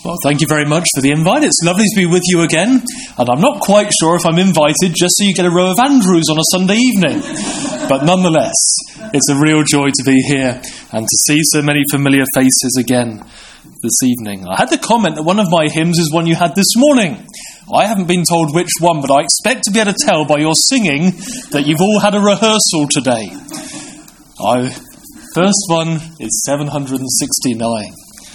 Well, thank you very much for the invite. It's lovely to be with you again. And I'm not quite sure if I'm invited just so you get a row of Andrews on a Sunday evening. But nonetheless, it's a real joy to be here and to see so many familiar faces again this evening. I had to comment that one of my hymns is one you had this morning. I haven't been told which one, but I expect to be able to tell by your singing that you've all had a rehearsal today. First one is 769.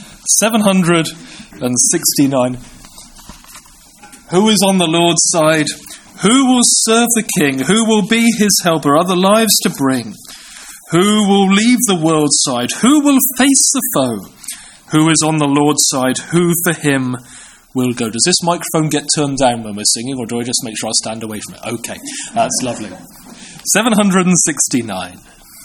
769. Who is on the Lord's side? Who will serve the King? Who will be his helper? Other lives to bring? Who will leave the world's side? Who will face the foe? Who is on the Lord's side? Who for him will go? Does this microphone get turned down when we're singing, or do I just make sure I stand away from it? Okay, that's lovely. 769.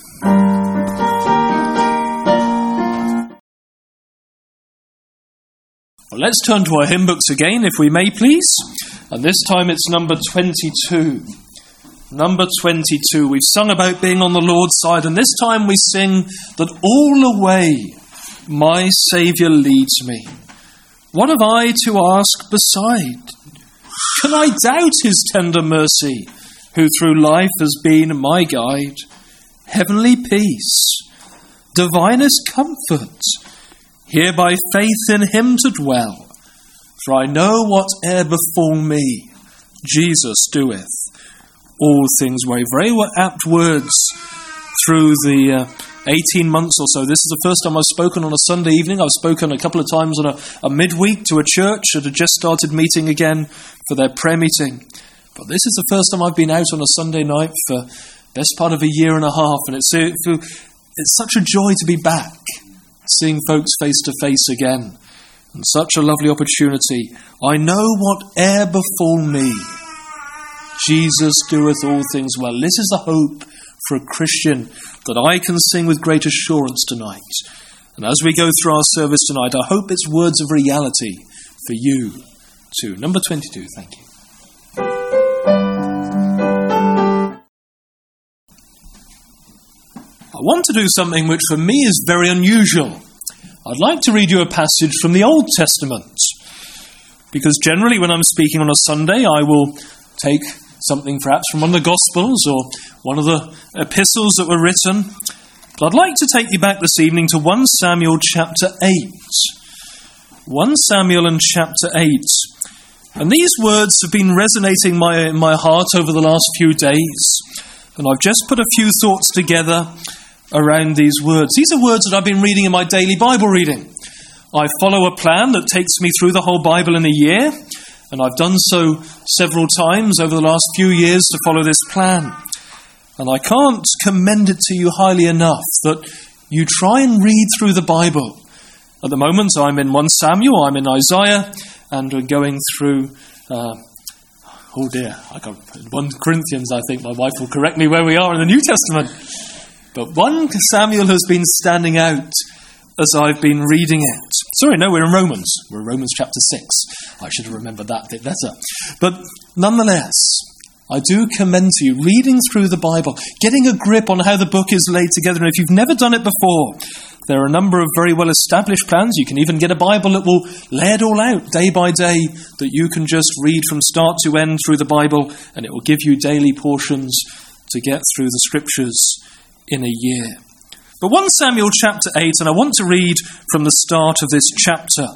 Well, let's turn to our hymn books again, if we may, please. And this time it's number 22. Number 22. We've sung about being on the Lord's side, and this time we sing that all the way my Saviour leads me. What have I to ask beside? Can I doubt his tender mercy, who through life has been my guide? Heavenly peace, divinest comfort, here by faith in him to dwell. For I know whate'er befall me, Jesus doeth all things well. Very apt words through the 18 months or so. This is the first time I've spoken on a Sunday evening. I've spoken a couple of times on a midweek to a church that had just started meeting again for their prayer meeting. But this is the first time I've been out on a Sunday night for best part of a year and a half, and it's such a joy to be back, seeing folks face to face again, and such a lovely opportunity. I know whate'er befall me, Jesus doeth all things well. This is the hope for a Christian that I can sing with great assurance tonight. And as we go through our service tonight, I hope it's words of reality for you too. Number 22, thank you. I want to do something which for me is very unusual. I'd like to read you a passage from the Old Testament, because generally when I'm speaking on a Sunday, I will take something perhaps from one of the Gospels or one of the epistles that were written. But I'd like to take you back this evening to 1 Samuel chapter 8. 1 Samuel and chapter 8. And these words have been resonating in my heart over the last few days. And I've just put a few thoughts together around these words. These are words that I've been reading in my daily Bible reading. I follow a plan that takes me through the whole Bible in a year, and I've done so several times over the last few years to follow this plan. And I can't commend it to you highly enough that you try and read through the Bible. At the moment I'm in 1 Samuel, I'm in Isaiah, and we're going through oh dear, I got 1 Corinthians, I think. My wife will correct me where we are in the New Testament. But 1 Samuel has been standing out as I've been reading it. Sorry, no, we're in Romans. We're in Romans chapter 6. I should have remembered that bit better. But nonetheless, I do commend to you reading through the Bible, getting a grip on how the book is laid together. And if you've never done it before, there are a number of very well-established plans. You can even get a Bible that will lay it all out day by day, that you can just read from start to end through the Bible, and it will give you daily portions to get through the Scriptures in a year. But 1 Samuel chapter 8, and I want to read from the start of this chapter.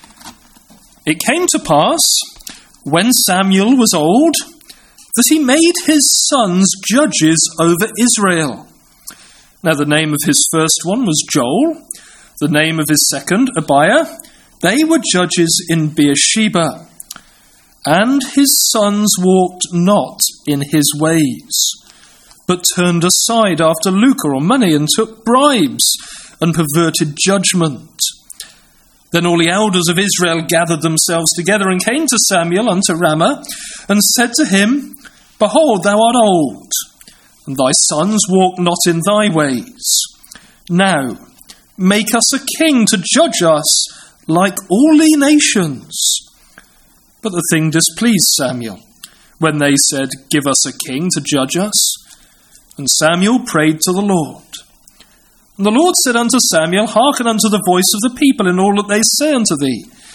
It came to pass, when Samuel was old, that he made his sons judges over Israel. Now the name of his first one was Joel, the name of his second, Abiah. They were judges in Beersheba. And his sons walked not in his ways, but turned aside after lucre or money, and took bribes, and perverted judgment. Then all the elders of Israel gathered themselves together, and came to Samuel unto Ramah, and said to him, Behold, thou art old, and thy sons walk not in thy ways. Now make us a king to judge us like all the nations. But the thing displeased Samuel, when they said, Give us a king to judge us. And Samuel prayed to the Lord. And the Lord said unto Samuel, Hearken unto the voice of the people in all that they say unto thee,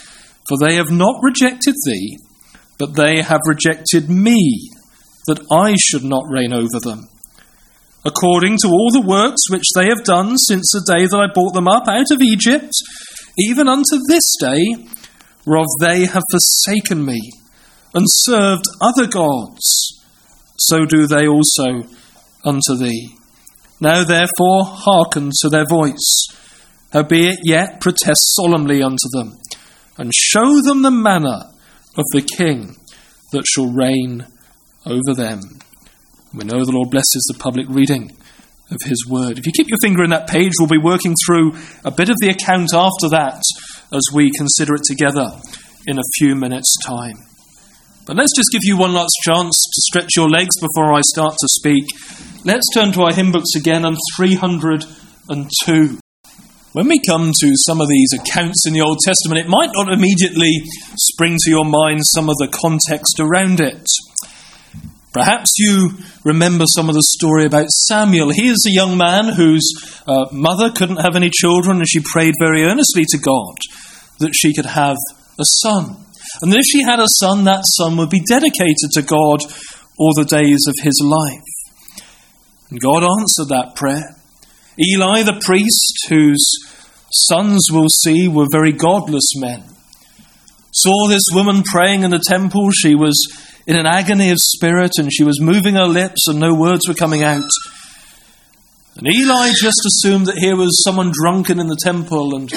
For they have not rejected thee, but they have rejected me, that I should not reign over them. According to all the works which they have done since the day that I brought them up out of Egypt, even unto this day, whereof they have forsaken me, and served other gods, so do they also unto thee. Now therefore hearken to their voice, howbeit yet protest solemnly unto them, and show them the manner of the King that shall reign over them. We know the Lord blesses the public reading of his word. If you keep your finger in that page, we'll be working through a bit of the account after that as we consider it together in a few minutes' time. But let's just give you one last chance to stretch your legs before I start to speak. Let's turn to our hymn books again on 302. When we come to some of these accounts in the Old Testament, it might not immediately spring to your mind some of the context around it. Perhaps you remember some of the story about Samuel. He is a young man whose mother couldn't have any children, and she prayed very earnestly to God that she could have a son. And that if she had a son, that son would be dedicated to God all the days of his life. And God answered that prayer. Eli the priest, whose sons we'll see were very godless men, saw this woman praying in the temple. She was in an agony of spirit, and she was moving her lips and no words were coming out. And Eli just assumed that here was someone drunken in the temple, and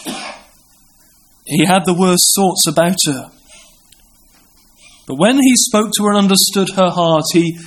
he had the worst thoughts about her. But when he spoke to her and understood her heart, he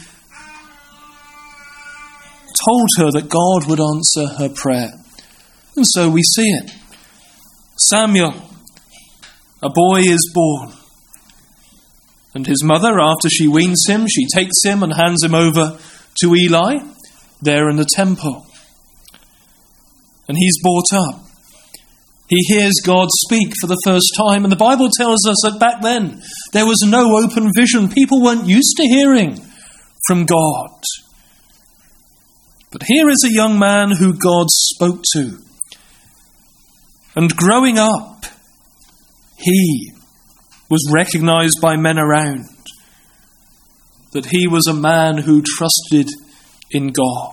told her that God would answer her prayer. And so we see it. Samuel, a boy is born. And his mother, after she weans him, she takes him and hands him over to Eli, there in the temple. And he's brought up. He hears God speak for the first time. And the Bible tells us that back then, there was no open vision. People weren't used to hearing from God. But here is a young man who God spoke to. And growing up, he was recognized by men around that he was a man who trusted in God.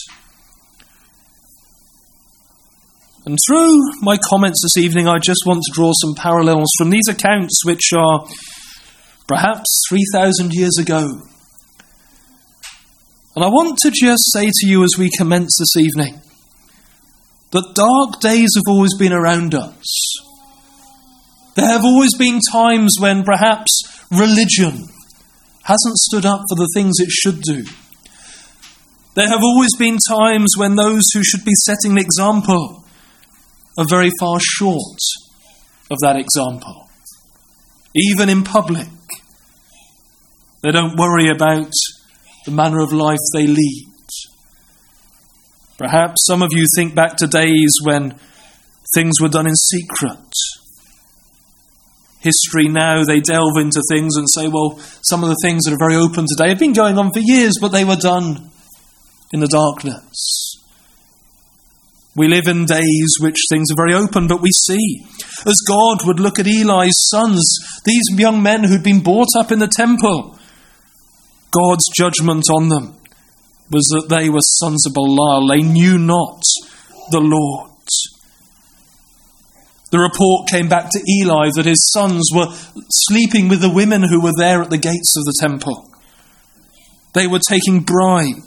And through my comments this evening, I just want to draw some parallels from these accounts which are perhaps 3,000 years ago. And I want to just say to you as we commence this evening that dark days have always been around us. There have always been times when perhaps religion hasn't stood up for the things it should do. There have always been times when those who should be setting the example are very far short of that example. Even in public, they don't worry about the manner of life they lead. Perhaps some of you think back to days when things were done in secret. History now, they delve into things and say, well, some of the things that are very open today have been going on for years, but they were done in the darkness. We live in days which things are very open, but we see, as God would look at Eli's sons, these young men who'd been brought up in the temple, God's judgment on them was that they were sons of Belial. They knew not the Lord. The report came back to Eli that his sons were sleeping with the women who were there at the gates of the temple. They were taking bribes.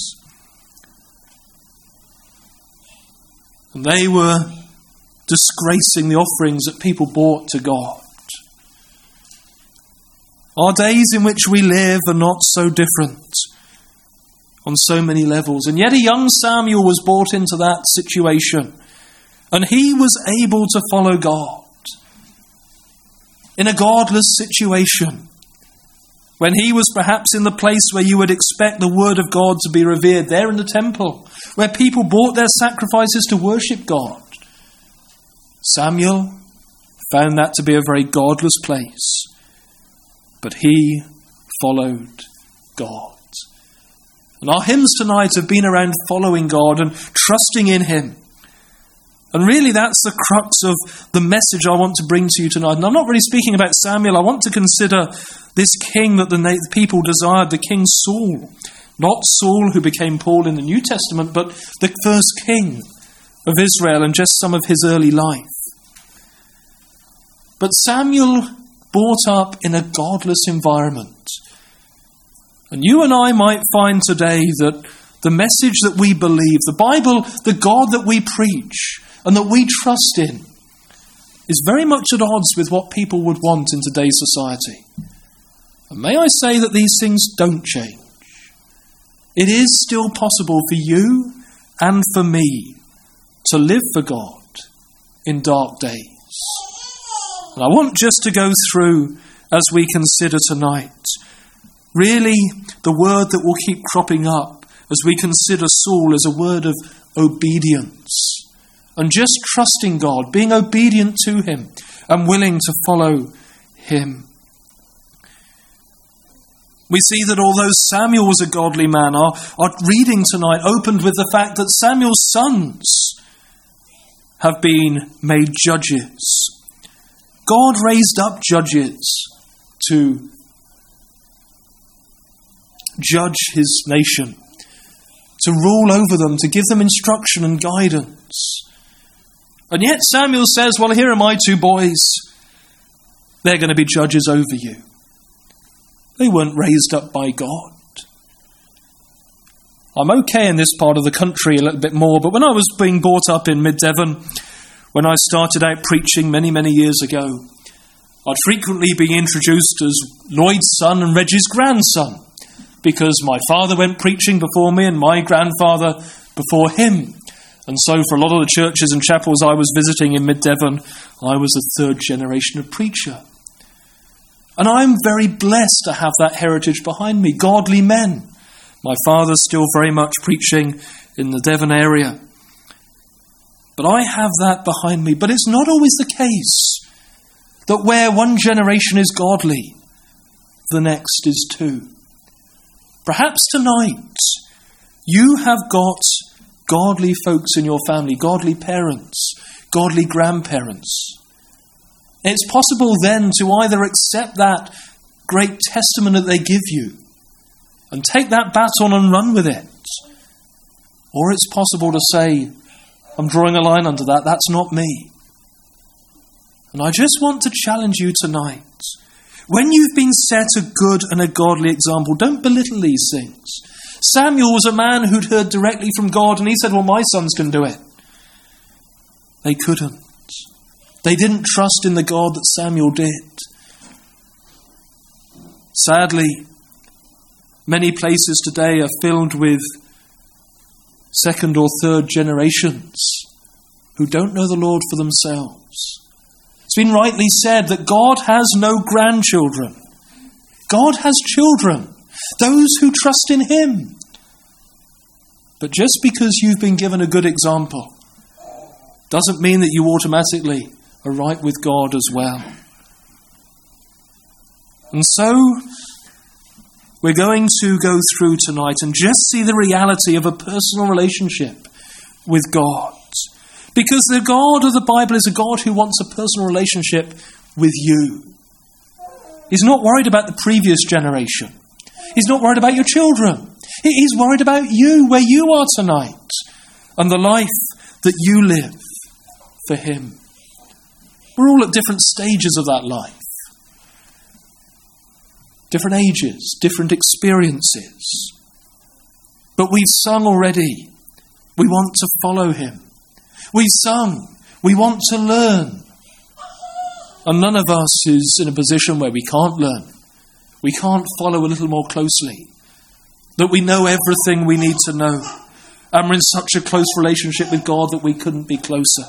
And they were disgracing the offerings that people brought to God. Our days in which we live are not so different on so many levels. And yet a young Samuel was brought into that situation. And he was able to follow God in a godless situation. When he was perhaps in the place where you would expect the word of God to be revered, there in the temple, where people brought their sacrifices to worship God. Samuel found that to be a very godless place. But he followed God. And our hymns tonight have been around following God and trusting in him. And really that's the crux of the message I want to bring to you tonight. And I'm not really speaking about Samuel. I want to consider this king that the people desired, the King Saul. Not Saul who became Paul in the New Testament, but the first king of Israel and just some of his early life. But Samuel brought up in a godless environment. And you and I might find today that the message that we believe, the Bible, the God that we preach and that we trust in, is very much at odds with what people would want in today's society. And may I say that these things don't change. It is still possible for you and for me to live for God in dark days. And I want just to go through, as we consider tonight, really the word that will keep cropping up as we consider Saul is a word of obedience. And just trusting God, being obedient to him and willing to follow him. We see that although Samuel was a godly man, our reading tonight opened with the fact that Samuel's sons have been made judges. God raised up judges to judge his nation, to rule over them, to give them instruction and guidance. And yet Samuel says, well, here are my two boys. They're going to be judges over you. They weren't raised up by God. I'm okay in this part of the country a little bit more, but when I was being brought up in Mid-Devon, when I started out preaching many, many years ago, I'd frequently be introduced as Lloyd's son and Reggie's grandson, because my father went preaching before me and my grandfather before him. And so for a lot of the churches and chapels I was visiting in Mid-Devon, I was a third generation of preacher. And I'm very blessed to have that heritage behind me, godly men. My father's still very much preaching in the Devon area. But I have that behind me. But it's not always the case that where one generation is godly, the next is too. Perhaps tonight you have got godly folks in your family, godly parents, godly grandparents. It's possible then to either accept that great testament that they give you and take that baton and run with it. Or it's possible to say, I'm drawing a line under that, that's not me. And I just want to challenge you tonight. When you've been set a good and a godly example, don't belittle these things. Samuel was a man who'd heard directly from God and he said, well, my sons can do it. They couldn't. They didn't trust in the God that Samuel did. Sadly, many places today are filled with second or third generations who don't know the Lord for themselves. It's been rightly said that God has no grandchildren. God has children, those who trust in him. But just because you've been given a good example doesn't mean that you automatically are right with God as well. And so we're going to go through tonight and just see the reality of a personal relationship with God. Because the God of the Bible is a God who wants a personal relationship with you. He's not worried about the previous generation. He's not worried about your children. He's worried about you, where you are tonight, and the life that you live for him. We're all at different stages of that life. Different ages, different experiences. But we've sung already. We want to follow him. We've sung. We want to learn. And none of us is in a position where we can't learn. We can't follow a little more closely. That we know everything we need to know. And we're in such a close relationship with God that we couldn't be closer.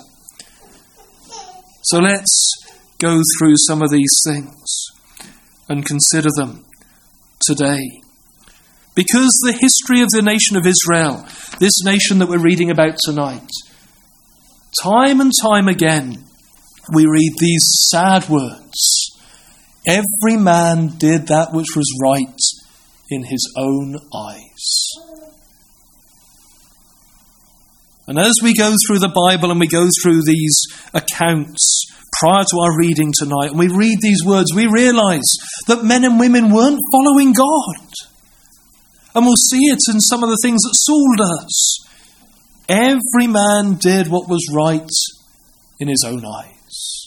So let's go through some of these things and consider them today. Because the history of the nation of Israel, this nation that we're reading about tonight, time and time again, we read these sad words. Every man did that which was right in his own eyes. And as we go through the Bible and we go through these accounts prior to our reading tonight, and we read these words, we realise that men and women weren't following God. And we'll see it in some of the things that Saul does. Every man did what was right in his own eyes.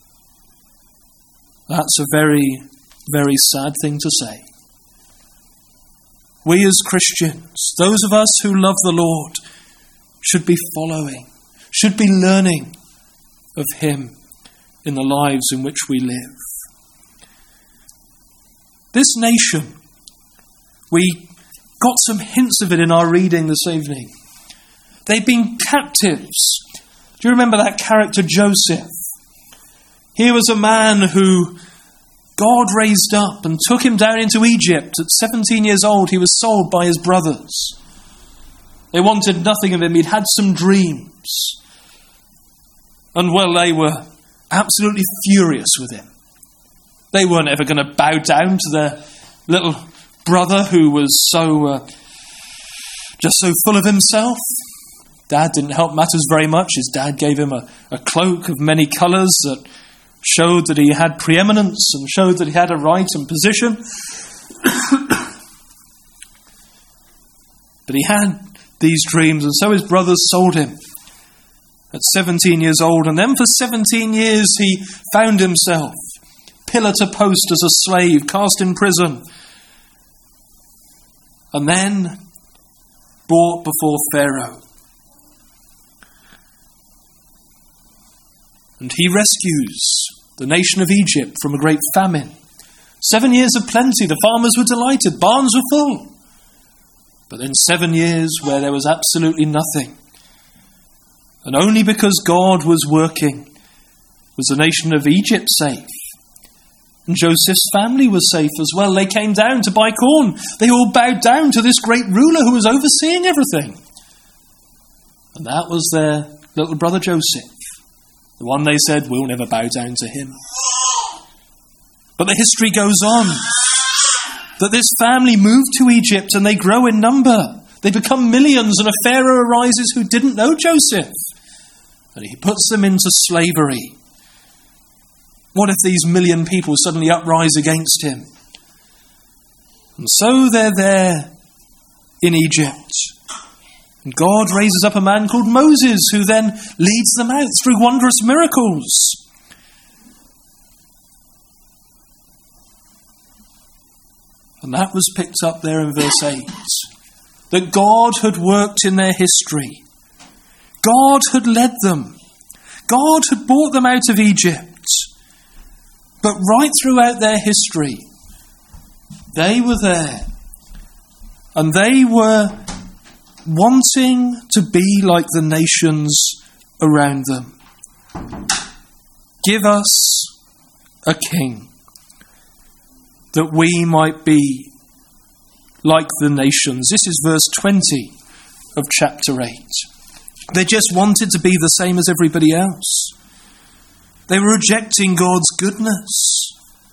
That's a very, very sad thing to say. We as Christians, those of us who love the Lord, should be following, should be learning of Him in the lives in which we live. This nation, we got some hints of it in our reading this evening. They've been captives. Do you remember that character Joseph? He was a man who God raised up and took him down into Egypt. At 17 years old, he was sold by his brothers. They wanted nothing of him. He'd had some dreams. And well, they were absolutely furious with him. They weren't ever going to bow down to their little brother who was just so full of himself. Dad didn't help matters very much. His dad gave him a cloak of many colours that showed that he had preeminence and showed that he had a right and position. But he had these dreams, and so his brothers sold him at 17 years old. And then for 17 years he found himself pillar to post as a slave, cast in prison, and then brought before Pharaoh. And he rescues the nation of Egypt from a great famine. 7 years of plenty, the farmers were delighted, barns were full. But then 7 years where there was absolutely nothing. And only because God was working was the nation of Egypt safe. And Joseph's family was safe as well. They came down to buy corn. They all bowed down to this great ruler who was overseeing everything. And that was their little brother Joseph. The one they said, we'll never bow down to him. But the history goes on that this family moved to Egypt and they grow in number. They become millions, and a Pharaoh arises who didn't know Joseph. And he puts them into slavery. What if these million people suddenly uprise against him? And so they're there in Egypt. And God raises up a man called Moses, who then leads them out through wondrous miracles. And that was picked up there in verse 8. That God had worked in their history. God had led them. God had brought them out of Egypt. But right throughout their history, they were there. And they were wanting to be like the nations around them. Give us a king, that we might be like the nations. This is verse 20 of chapter 8. They just wanted to be the same as everybody else. They were rejecting God's goodness.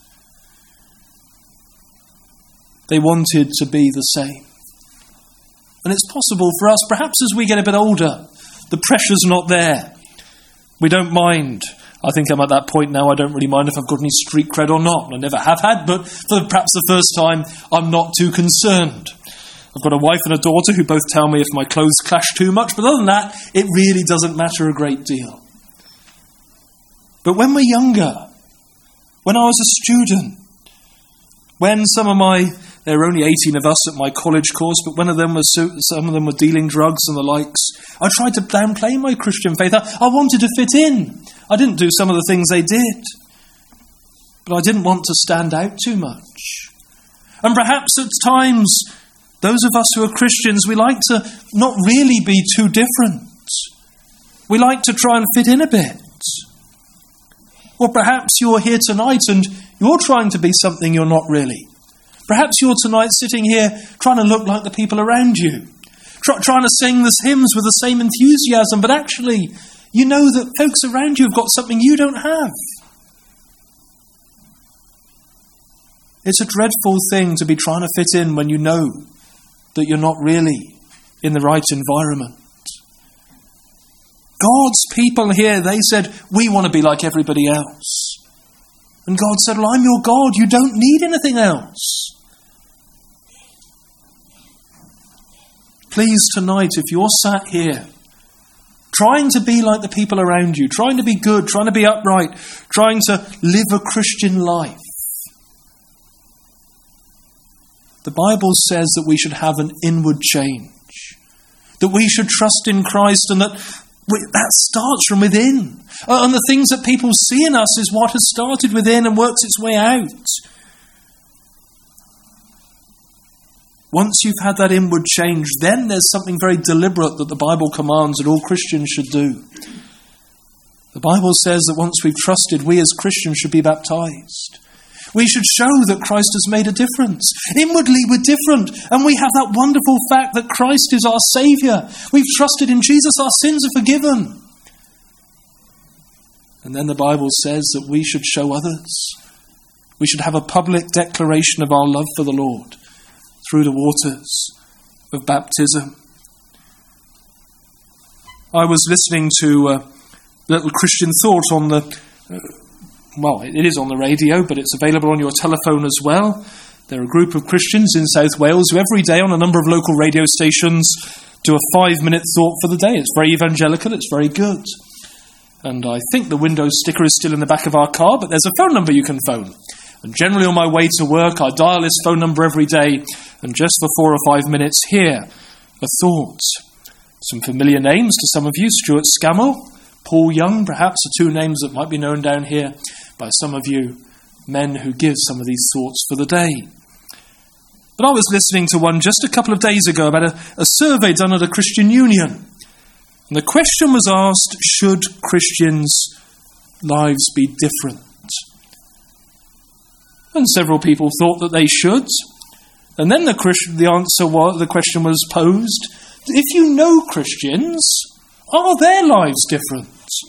They wanted to be the same. And it's possible for us, perhaps as we get a bit older, the pressure's not there. We don't mind. I think I'm at that point now, I don't really mind if I've got any street cred or not. I never have had, but for perhaps the first time, I'm not too concerned. I've got a wife and a daughter who both tell me if my clothes clash too much, but other than that, it really doesn't matter a great deal. But when we're younger, when I was a student, when there were only 18 of us at my college course, but some of them were dealing drugs and the likes. I tried to downplay my Christian faith. I wanted to fit in. I didn't do some of the things they did. But I didn't want to stand out too much. And perhaps at times, those of us who are Christians, we like to not really be too different. We like to try and fit in a bit. Or perhaps you're here tonight and you're trying to be something you're not really. Perhaps you're tonight sitting here trying to look like the people around you. Trying to sing the hymns with the same enthusiasm, but actually, you know that folks around you have got something you don't have. It's a dreadful thing to be trying to fit in when you know that you're not really in the right environment. God's people here, they said, we want to be like everybody else. And God said, well, I'm your God. You don't need anything else. Please, tonight, if you're sat here, trying to be like the people around you, trying to be good, trying to be upright, trying to live a Christian life, the Bible says that we should have an inward change, that we should trust in Christ, and that starts from within. And the things that people see in us is what has started within and works its way out. Once you've had that inward change, then there's something very deliberate that the Bible commands that all Christians should do. The Bible says that once we've trusted, we as Christians should be baptized. We should show that Christ has made a difference. Inwardly, we're different, and we have that wonderful fact that Christ is our Saviour. We've trusted in Jesus, our sins are forgiven. And then the Bible says that we should show others. We should have a public declaration of our love for the Lord through the waters of baptism. I was listening to a little Christian thought on the... it is on the radio, but it's available on your telephone as well. There are a group of Christians in South Wales who every day on a number of local radio stations do a 5-minute thought for the day. It's very evangelical, it's very good. And I think the Windows sticker is still in the back of our car, but there's a phone number you can phone. And generally on my way to work, I dial this phone number every day, and just for 4 or 5 minutes hear a thought. Some familiar names to some of you: Stuart Scammell, Paul Young, perhaps are 2 names that might be known down here by some of you men who give some of these thoughts for the day. But I was listening to one just a couple of days ago about a survey done at a Christian union. And the question was asked, should Christians' lives be different? And several people thought that they should. And then the question was posed, if you know Christians, are their lives different?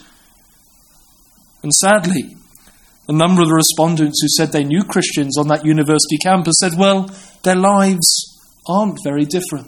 And sadly, a number of the respondents who said they knew Christians on that university campus said, well, their lives aren't very different.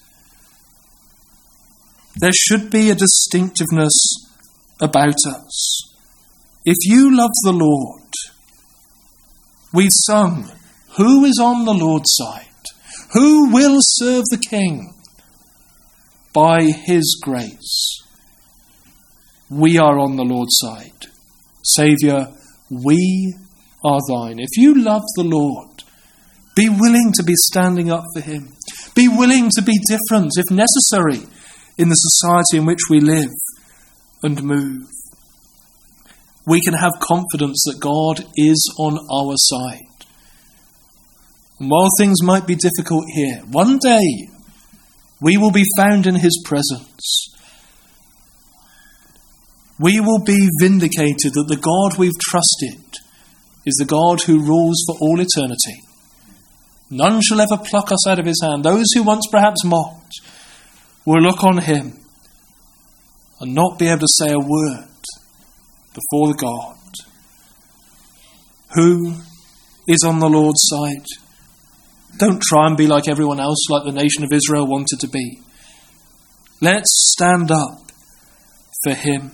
There should be a distinctiveness about us. If you love the Lord, we've sung, who is on the Lord's side? Who will serve the King? By his grace, we are on the Lord's side. Saviour, we are thine. If you love the Lord, be willing to be standing up for him. Be willing to be different, if necessary, in the society in which we live and move. We can have confidence that God is on our side. And while things might be difficult here, one day we will be found in his presence. We will be vindicated that the God we've trusted is the God who rules for all eternity. None shall ever pluck us out of his hand. Those who once perhaps mocked will look on him and not be able to say a word before the God who is on the Lord's side. Don't try and be like everyone else, like the nation of Israel wanted to be. Let's stand up for him.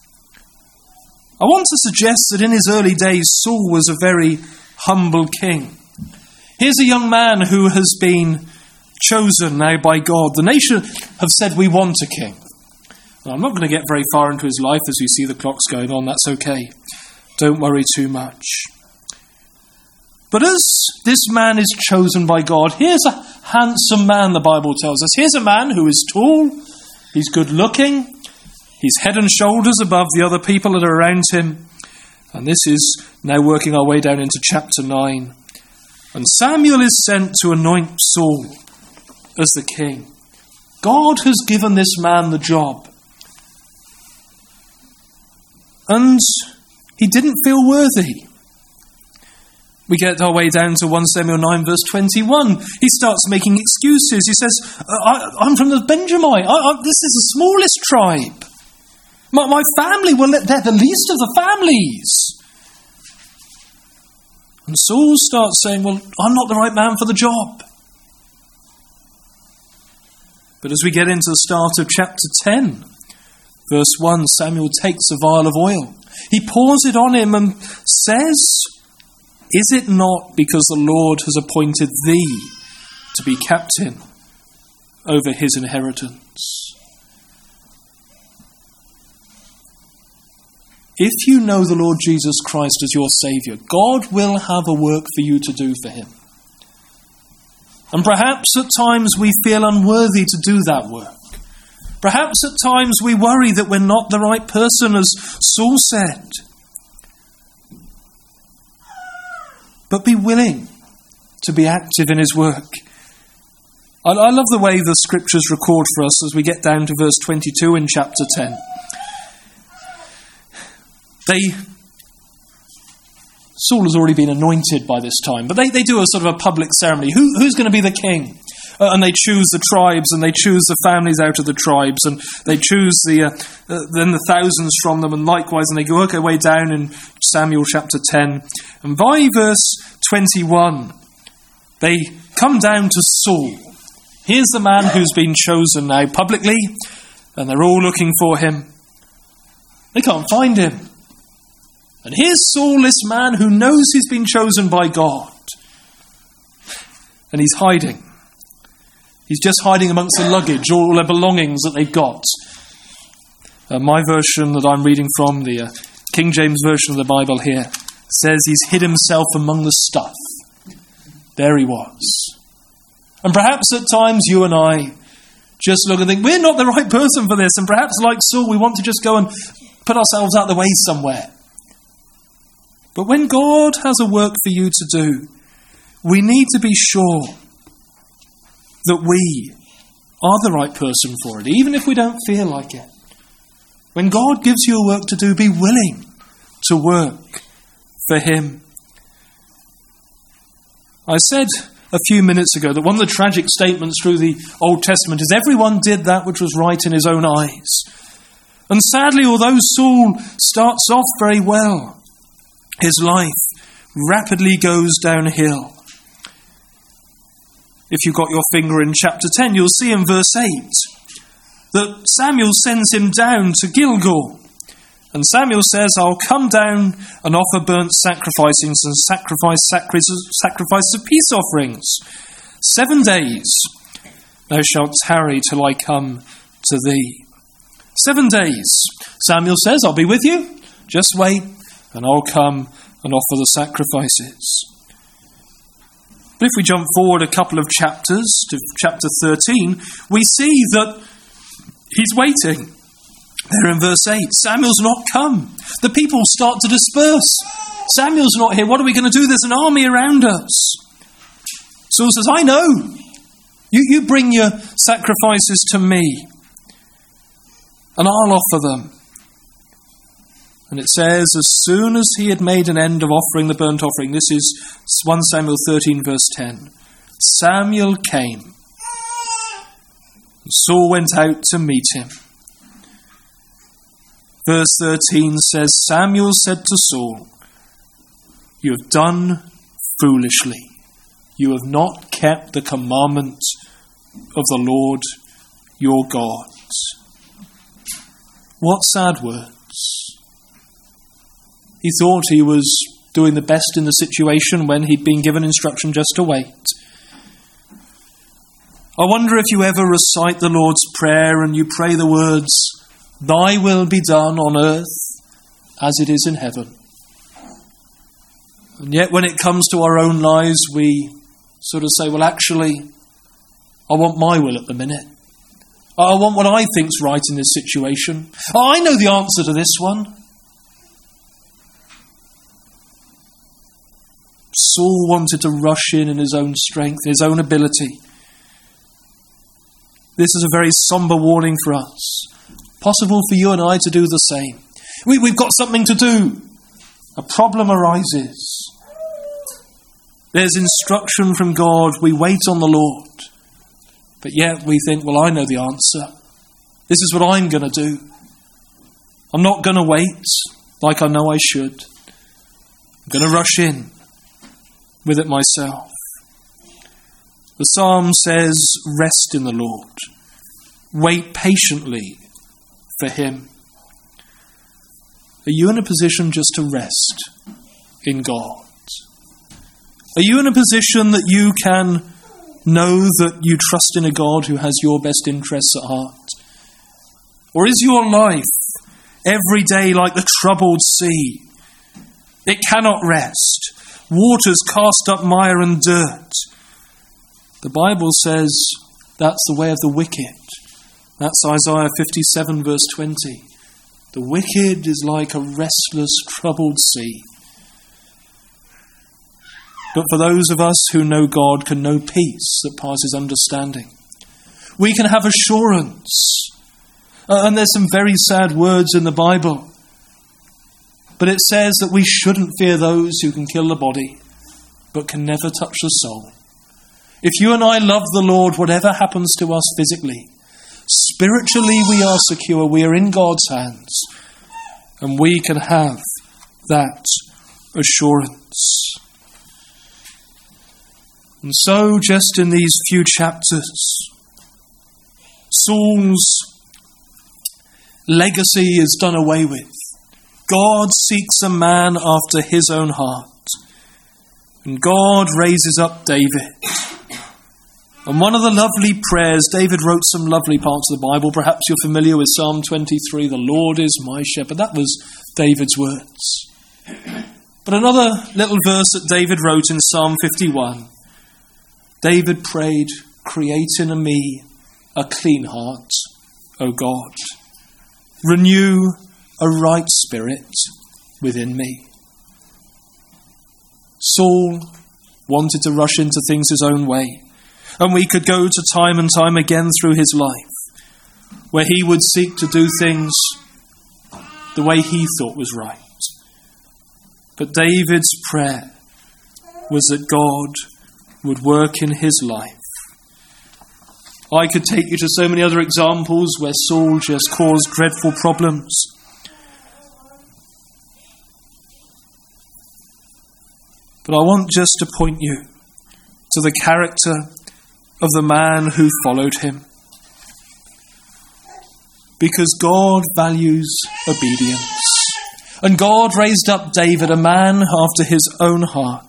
I want to suggest that in his early days, Saul was a very humble king. Here's a young man who has been chosen now by God. The nation have said, we want a king. Well, I'm not going to get very far into his life as you see the clocks going on. That's okay. Don't worry too much. But as this man is chosen by God, here's a handsome man, the Bible tells us. Here's a man who is tall, he's good looking, he's head and shoulders above the other people that are around him. And this is now working our way down into chapter 9. And Samuel is sent to anoint Saul as the king. God has given this man the job. And he didn't feel worthy. We get our way down to 1 Samuel 9 verse 21. He starts making excuses. He says, I'm from the Benjamite. This is the smallest tribe. My family, they're the least of the families. And Saul starts saying, well, I'm not the right man for the job. But as we get into the start of chapter 10, Verse 1, Samuel takes a vial of oil. He pours it on him and says, "Is it not because the Lord has appointed thee to be captain over his inheritance?" If you know the Lord Jesus Christ as your Saviour, God will have a work for you to do for him. And perhaps at times we feel unworthy to do that work. Perhaps at times we worry that we're not the right person, as Saul said. But be willing to be active in his work. I love the way the scriptures record for us as we get down to verse 22 in chapter 10. Saul has already been anointed by this time, but they do a sort of a public ceremony. Who's going to be the king? And they choose the tribes, and they choose the families out of the tribes, and they choose then the thousands from them, and likewise, and they work their way down in Samuel chapter 10. And by verse 21, they come down to Saul. Here's the man who's been chosen now publicly, and they're all looking for him. They can't find him. And here's Saul, this man who knows he's been chosen by God. And he's hiding. He's just hiding amongst the luggage, all their belongings that they've got. My version that I'm reading from, the King James Version of the Bible here, says he's hid himself among the stuff. There he was. And perhaps at times you and I just look and think, we're not the right person for this. And perhaps like Saul, we want to just go and put ourselves out of the way somewhere. But when God has a work for you to do, we need to be sure that we are the right person for it, even if we don't feel like it. When God gives you a work to do, be willing to work for him. I said a few minutes ago that one of the tragic statements through the Old Testament is everyone did that which was right in his own eyes. And sadly, although Saul starts off very well, his life rapidly goes downhill. If you've got your finger in chapter 10, you'll see in verse 8 that Samuel sends him down to Gilgal. And Samuel says, "I'll come down and offer burnt sacrifices and sacrifices of peace offerings. 7 days thou shalt tarry till I come to thee." 7 days. Samuel says, "I'll be with you. Just wait, and I'll come and offer the sacrifices." But if we jump forward a couple of chapters to chapter 13, we see that he's waiting. There in verse 8, Samuel's not come. The people start to disperse. Samuel's not here. What are we going to do? There's an army around us. Saul says, "I know. You bring your sacrifices to me, and I'll offer them." And it says, as soon as he had made an end of offering the burnt offering, this is 1 Samuel 13 verse 10, Samuel came, and Saul went out to meet him. Verse 13 says, Samuel said to Saul, "You have done foolishly. You have not kept the commandment of the Lord your God." What sad words. He thought he was doing the best in the situation when he'd been given instruction just to wait. I wonder if you ever recite the Lord's Prayer and you pray the words, "Thy will be done on earth as it is in heaven." And yet when it comes to our own lives, we sort of say, well, actually, I want my will at the minute. I want what I think's right in this situation. I know the answer to this one. Saul wanted to rush in his own strength, his own ability. This is a very somber warning for us. Possible for you and I to do the same. We've got something to do. A problem arises. There's instruction from God. We wait on the Lord. But yet we think, well, I know the answer. This is what I'm going to do. I'm not going to wait like I know I should. I'm going to rush in with it myself. The psalm says, rest in the Lord. Wait patiently for him. Are you in a position just to rest in God? Are you in a position that you can know that you trust in a God who has your best interests at heart? Or is your life every day like the troubled sea? It cannot rest. Waters cast up mire and dirt. The Bible says that's the way of the wicked. That's Isaiah 57 verse 20. The wicked is like a restless, troubled sea. But for those of us who know God can know peace that passes understanding. We can have assurance. And there's some very sad words in the Bible. But it says that we shouldn't fear those who can kill the body, but can never touch the soul. If you and I love the Lord, whatever happens to us physically, spiritually we are secure. We are in God's hands. And we can have that assurance. And so, just in these few chapters, Saul's legacy is done away with. God seeks a man after his own heart. And God raises up David. And one of the lovely prayers, David wrote some lovely parts of the Bible. Perhaps you're familiar with Psalm 23, the Lord is my shepherd. That was David's words. But another little verse that David wrote in Psalm 51. David prayed, create in me a clean heart, O God. Renew a right spirit within me. Saul wanted to rush into things his own way. And we could go to time and time again through his life, where he would seek to do things the way he thought was right. But David's prayer was that God would work in his life. I could take you to so many other examples where Saul just caused dreadful problems. But I want just to point you to the character of the man who followed him. Because God values obedience. And God raised up David, a man after his own heart.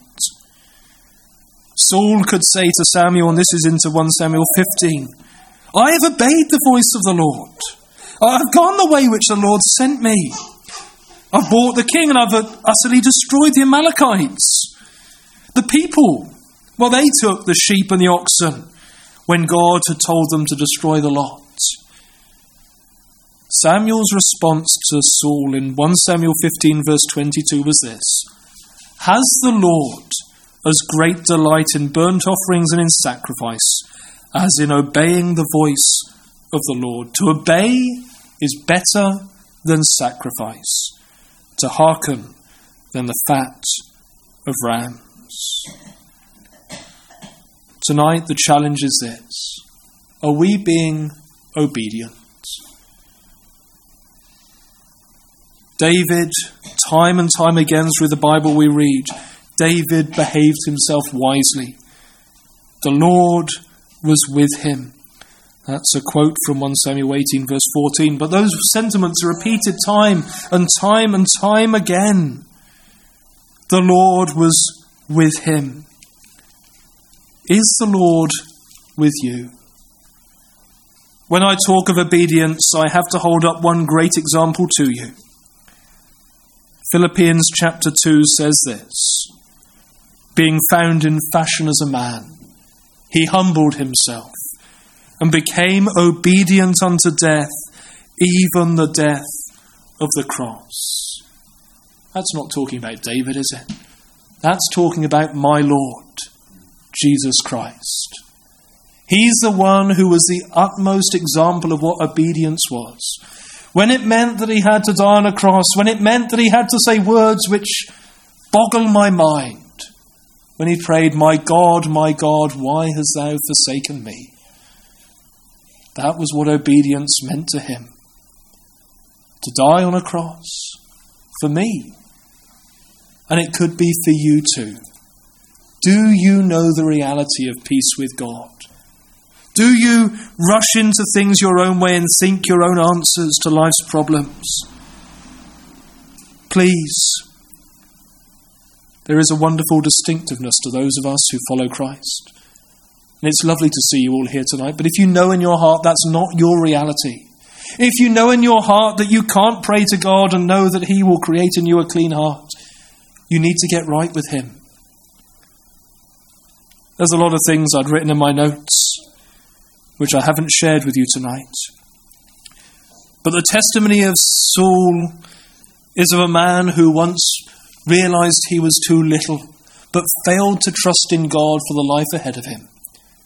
Saul could say to Samuel, and this is into 1 Samuel 15, I have obeyed the voice of the Lord. I have gone the way which the Lord sent me. I've bought the king and I've utterly destroyed the Amalekites. The people, well, they took the sheep and the oxen when God had told them to destroy the lot. Samuel's response to Saul in 1 Samuel 15 verse 22 was this: Has the Lord as great delight in burnt offerings and in sacrifice as in obeying the voice of the Lord? To obey is better than sacrifice, to hearken than the fat of rams. Tonight the challenge is this: are we being obedient? David, time and time again through the Bible we read, David behaved himself wisely. The Lord was with him. That's a quote from 1 Samuel 18 verse 14. But those sentiments are repeated time and time again. The Lord was with him. Is the Lord with you? When I talk of obedience, I have to hold up one great example to you. Philippians chapter 2 says this: being found in fashion as a man, he humbled himself and became obedient unto death, even the death of the cross. That's not talking about David, is it? That's talking about my Lord, Jesus Christ. He's the one who was the utmost example of what obedience was. When it meant that he had to die on a cross, when it meant that he had to say words which boggle my mind, when he prayed, my God, why hast thou forsaken me? That was what obedience meant to him. To die on a cross for me. And it could be for you too. Do you know the reality of peace with God? Do you rush into things your own way and think your own answers to life's problems? Please, there is a wonderful distinctiveness to those of us who follow Christ. And it's lovely to see you all here tonight, but if you know in your heart that's not your reality, if you know in your heart that you can't pray to God and know that He will create in you a clean heart, you need to get right with Him. There's a lot of things I'd written in my notes which I haven't shared with you tonight. But the testimony of Saul is of a man who once realized he was too little, but failed to trust in God for the life ahead of him.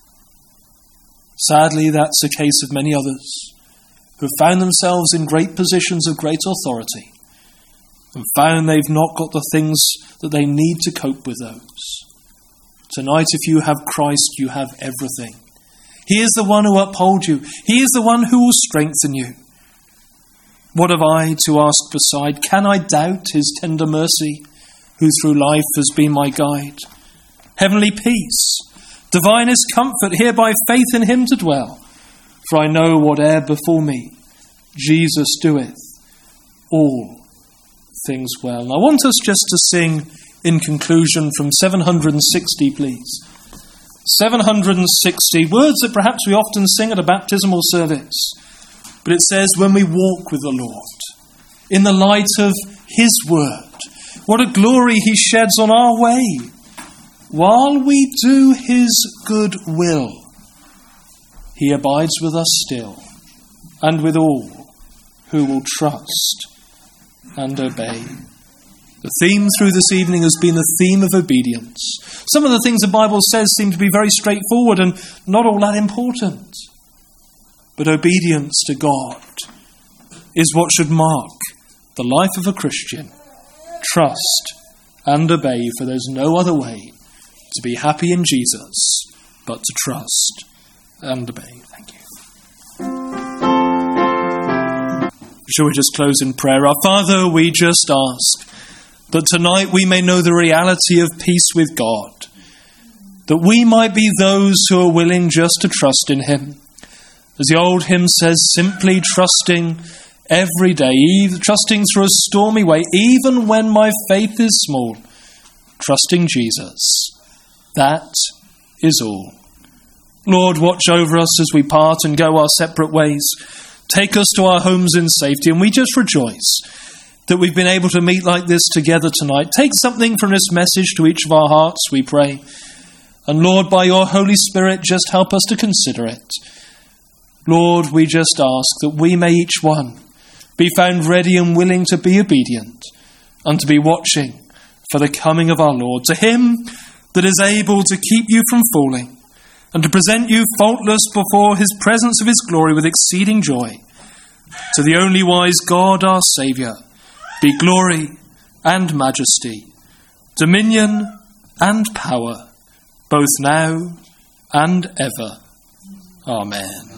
Sadly, that's the case of many others who have found themselves in great positions of great authority and found they've not got the things that they need to cope with those. Tonight, if you have Christ, you have everything. He is the one who upholds you. He is the one who will strengthen you. What have I to ask beside? Can I doubt His tender mercy, who through life has been my guide? Heavenly peace, divinest comfort, here by faith in Him to dwell. For I know whate'er befall me, Jesus doeth all things well. And I want us just to sing in conclusion from 760, please. 760, words that perhaps we often sing at a baptismal service. But it says, when we walk with the Lord, in the light of His word, what a glory He sheds on our way, while we do His good will. He abides with us still, and with all who will trust and obey. The theme through this evening has been the theme of obedience. Some of the things the Bible says seem to be very straightforward and not all that important. But obedience to God is what should mark the life of a Christian. Trust and obey, for there's no other way to be happy in Jesus but to trust and obey. Thank you. Shall we just close in prayer? Our Father, we just ask that tonight we may know the reality of peace with God, that we might be those who are willing just to trust in Him. As the old hymn says, simply trusting every day, trusting through a stormy way, even when my faith is small, trusting Jesus. That is all. Lord, watch over us as we part and go our separate ways. Take us to our homes in safety, and we just rejoice that we've been able to meet like this together tonight. Take something from this message to each of our hearts, we pray. And Lord, by your Holy Spirit, just help us to consider it. Lord, we just ask that we may each one be found ready and willing to be obedient and to be watching for the coming of our Lord. To Him that is able to keep you from falling and to present you faultless before His presence of His glory with exceeding joy. To the only wise God, our Saviour, be glory and majesty, dominion and power, both now and ever. Amen.